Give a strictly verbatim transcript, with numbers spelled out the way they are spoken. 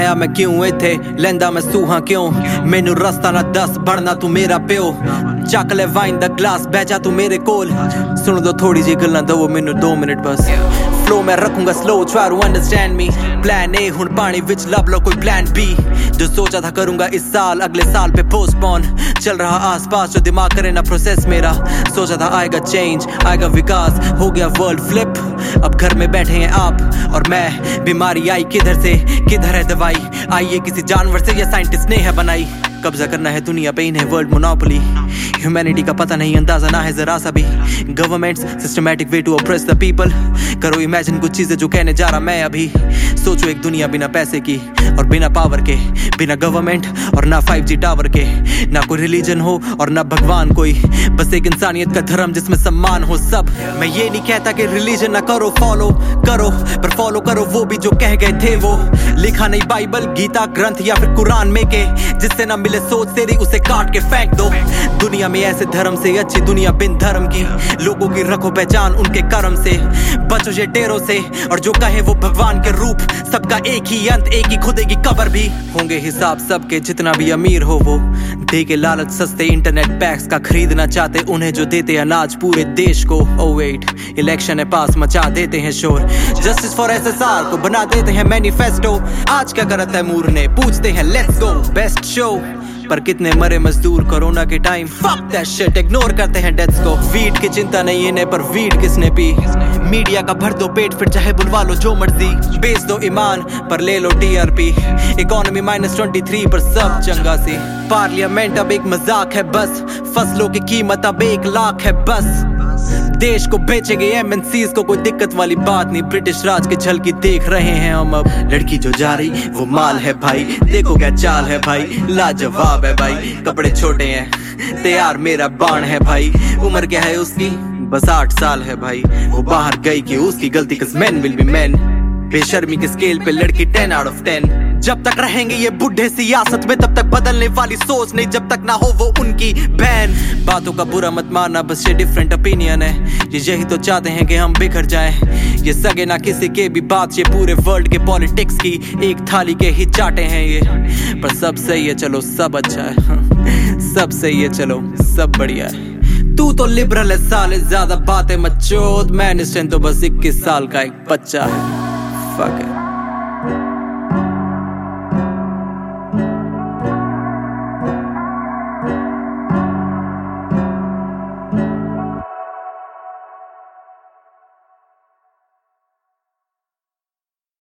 आया मैं क्यों इथे लेंदा मैं सूहा क्यों मैनू रस्ता ना दस बढ़ना तू मेरा प्यो चक ले वाइन दा ग्लास बह जा तू मेरे कोल सुन दो थोड़ी जी गल्लां दो मैनू दो मिनट बस फ्लो मैं रखूंगा slow try to understand me plan A हुन पानी विच लब लो कोई प्लान बी जो सोचा था करूंगा इस साल अगले साल पे पोस्टपोन चल रहा आसपास जो दिमाग करे ना प्रोसेस मेरा सोचा था आएगा चेंज आएगा विकास हो गया वर्ल्ड फ्लिप अब घर में बैठे हैं आप और मैं बीमारी आई किधर से किधर है दवाई आई ये किसी जानवर से या साइंटिस्ट ने है बनाई कब्जा करना है दुनिया पे इन्हें वर्ल्ड मोनोपोली ह्यूमैनिटी का पता नहीं अंदाजा ना है जरा सा भी governments systematic way to oppress the people करो इमेजिन कुछ चीजें जो कहने जा रहा मैं अभी सोचो एक दुनिया बिना पैसे की और बिना पावर के बिना गवर्नमेंट और ना फाइव जी टावर के ना कोई रिलीजन हो और ना भगवान कोई बस एक इंसानियत का धर्म जिसमें सम्मान हो सब मैं ये नहीं कहता कि रिलीजन ना करो फॉलो करो पर फॉलो करो वो भी जो कह गए थे वो लिखा नहीं बाइबल गीता ग्रंथ या फिर कुरान में के जिससे ना मिले सोच तेरी उसे काट के फेंक दो दुनिया में ऐसे धर्म से अच्छी दुनिया बिन धर्म की लोगों की रखो पहचान उनके कर्म से बचो ये डेरों से और जो कहे वो भगवान के रूप सबका एक ही अंत एक ही खुदे की कब्र भी होंगे हिसाब सबके जितना भी अमीर हो वो दे के लालच सस्ते इंटरनेट पैक्स का खरीदना चाहते उन्हें जो देते अनाज पूरे देश को ओ वेट इलेक्शन है पास मचा देते हैं शोर जस्टिस फॉर एसएसआर को बना देते हैं मैनिफेस्टो आज क्या करा तैमूर ने पूछते हैं लेट्स गो बेस्ट शो पर कितने मरे मजदूर कोरोना के time fuck that shit ignore करते हैं डेथ्स को वीड की चिंता नहीं इन्हें पर वीड किसने पी मीडिया का भर दो पेट फिर चाहे बुलवा लो जो मर्जी बेच दो ईमान पर ले लो TRP economy minus twenty three पर सब चंगा सी पार्लियामेंट अब एक मजाक है बस फसलों की कीमत अब एक लाख है बस देश को बेचेंगे एमएनसीज को कोई दिक्कत वाली बात नहीं ब्रिटिश राज की झलकी देख रहे हैं हम अब लड़की जो जा रही वो माल है भाई देखो क्या चाल है भाई लाजवाब है भाई कपड़े छोटे हैं तैयार मेरा बाण है भाई उम्र क्या है उसकी बस आठ साल है भाई वो बाहर गई कि उसकी गलती cause men will be men बेशर्मी के स्केल पे लड़की टेन आउट ऑफ टेन जब तक रहेंगे ये बुढ़े सियासत में तब तक बदलने वाली सोच नहीं जब तक ना हो वो उनकी बहन बातों का बुरा मत मानना बस ये डिफरेंट ओपिनियन है ये यही तो चाहते हैं कि हम बिखर जाएं ये सगे ना किसी के भी बात ये पूरे वर्ल्ड के पॉलिटिक्स की एक थाली के ही चाटे हैं ये पर सब सही है चलो सब अच्छा है सब सही है चलो सब बढ़िया है तू तो लिबरल है साले ज्यादा बातें मत चोद मैं तो बस इक्कीस साल का एक बच्चा है Fuck it.